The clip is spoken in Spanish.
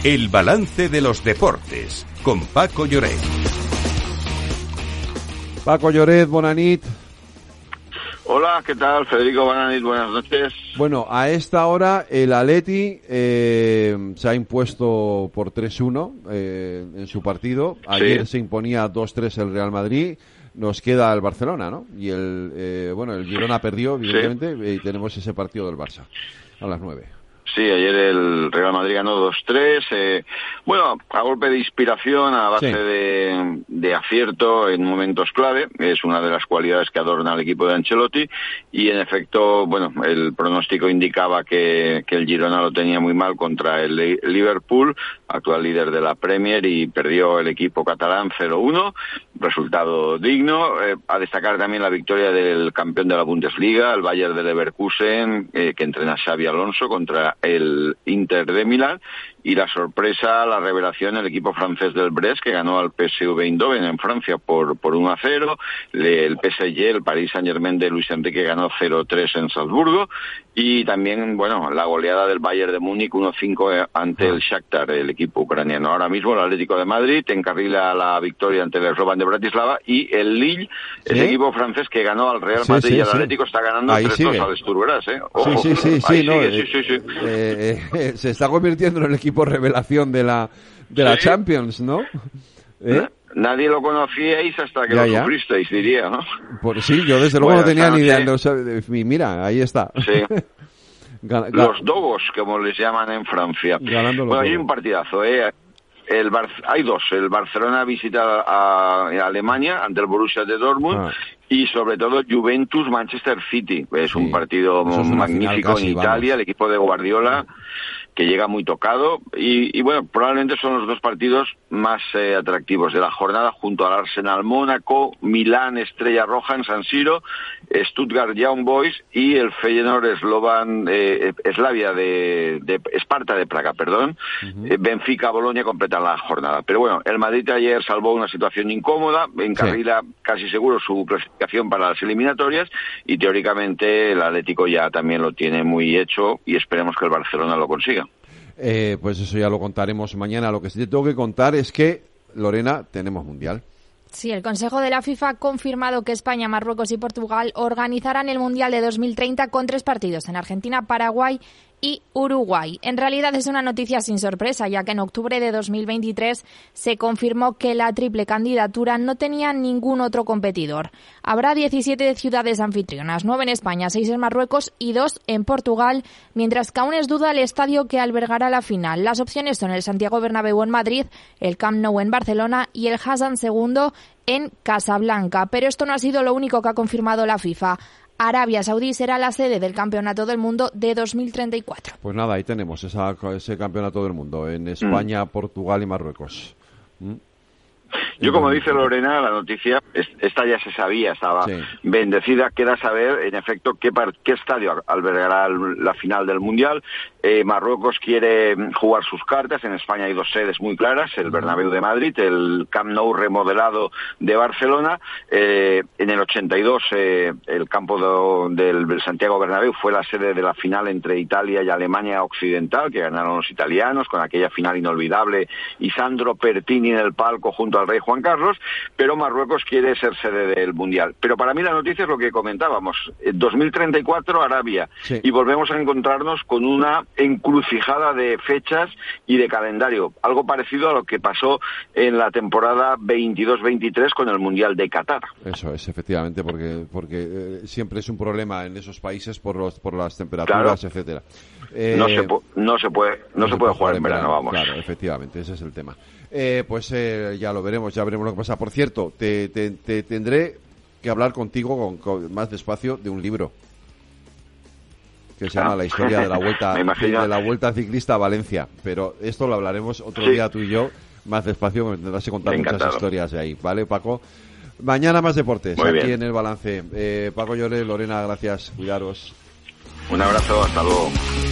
El balance de los deportes, con Paco Lloret. Paco Lloret, bona nit. Hola, ¿qué tal? Federico, buenas noches. Bueno, a esta hora el Atleti se ha impuesto por 3-1 en su partido. Ayer se imponía 2-3 el Real Madrid. Nos queda el Barcelona, ¿no? Y el Girona perdió, evidentemente, y tenemos ese partido del Barça a las 9. Sí, ayer el Real Madrid ganó 2-3, a golpe de inspiración, a base de acierto en momentos clave. Es una de las cualidades que adorna al equipo de Ancelotti, y en efecto, el pronóstico indicaba que el Girona lo tenía muy mal contra el Liverpool, actual líder de la Premier, y perdió el equipo catalán 0-1, resultado digno. A destacar también la victoria del campeón de la Bundesliga, el Bayern de Leverkusen, que entrena Xabi Alonso, contra el Inter de Milán, y la sorpresa, la revelación, el equipo francés del Brest, que ganó al PSV Eindhoven en Francia por 1-0, el PSG, el Paris Saint-Germain de Luis Enrique, ganó 0-3 en Salzburgo, y también, la goleada del Bayern de Múnich 1-5 ante el Shakhtar, el equipo ucraniano. Ahora mismo el Atlético de Madrid encarrila la victoria ante el Slovan de Bratislava, y el Lille, el equipo francés que ganó al Real Madrid y el Atlético, está ganando 3-2 al Sturm Graz, Ojo, se está convirtiendo en el equipo revelación de la Champions, ¿no? Nadie lo conocíais hasta que lo sufristeis, diría, ¿no? Pues sí, yo desde luego no tenía ni idea. Mira, ahí está. Sí. Los Dogos, como les llaman en Francia. Hay un partidazo, hay dos. El Barcelona visita a Alemania ante el Borussia de Dortmund, y sobre todo Juventus-Manchester City. Es un partido magnífico en Italia, el equipo de Guardiola, que llega muy tocado, y probablemente son los dos partidos más atractivos de la jornada, junto al Arsenal Mónaco, Milán Estrella Roja en San Siro, Stuttgart Young Boys y el Feyenoord Slavia de Esparta de Praga, Benfica Bolonia completan la jornada. Pero el Madrid ayer salvó una situación incómoda, encarrila casi seguro su clasificación para las eliminatorias, y teóricamente el Atlético ya también lo tiene muy hecho, y esperemos que el Barcelona lo consiga. Pues eso ya lo contaremos mañana. Lo que sí te tengo que contar es que, Lorena, tenemos Mundial. Sí, el Consejo de la FIFA ha confirmado que España, Marruecos y Portugal organizarán el Mundial de 2030 con 3 partidos en Argentina, Paraguay y Uruguay. En realidad es una noticia sin sorpresa, ya que en octubre de 2023 se confirmó que la triple candidatura no tenía ningún otro competidor. Habrá 17 ciudades anfitrionas, 9 en España, 6 en Marruecos y 2 en Portugal, mientras que aún es duda el estadio que albergará la final. Las opciones son el Santiago Bernabéu en Madrid, el Camp Nou en Barcelona y el Hassan II en Casablanca. Pero esto no ha sido lo único que ha confirmado la FIFA. Arabia Saudí será la sede del Campeonato del Mundo de 2034. Pues nada, ahí tenemos ese Campeonato del Mundo en España, Portugal y Marruecos. Yo, como dice Lorena, la noticia, esta ya se sabía, estaba bendecida. Queda saber, en efecto, qué estadio albergará la final del Mundial. Marruecos quiere jugar sus cartas. En España hay 2 sedes muy claras, el Bernabéu de Madrid, el Camp Nou remodelado de Barcelona. En el 82, el campo del Santiago Bernabéu fue la sede de la final entre Italia y Alemania Occidental, que ganaron los italianos, con aquella final inolvidable, y Sandro Pertini en el palco junto al rey Juan Carlos. Pero Marruecos quiere ser sede del Mundial. Pero para mí la noticia es lo que comentábamos, 2034 Arabia, y volvemos a encontrarnos con una encrucijada de fechas y de calendario, algo parecido a lo que pasó en la temporada 22-23 con el Mundial de Qatar. Eso es, efectivamente, porque siempre es un problema en esos países por las temperaturas, etcétera. No se puede jugar en verano, vamos. Claro, efectivamente, ese es el tema. Ya lo veremos, ya veremos lo que pasa. Por cierto, te tendré que hablar contigo con más despacio de un libro que se llama La historia de la Vuelta Ciclista a Valencia, pero esto lo hablaremos otro día tú y yo más despacio, me tendrás que contar muchas historias de ahí, ¿vale, Paco? Mañana más deportes, aquí en El Balance. Paco Lloret, Lorena, gracias, cuidaros. Un abrazo, hasta luego.